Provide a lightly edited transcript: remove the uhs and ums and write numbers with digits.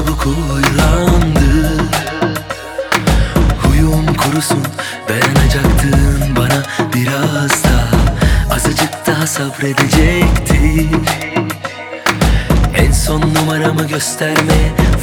çabuk huylandı. Huyum kurusun, dayanacaktın bana biraz daha. Azıcık daha sabredecektin. En son numaramı göstermeye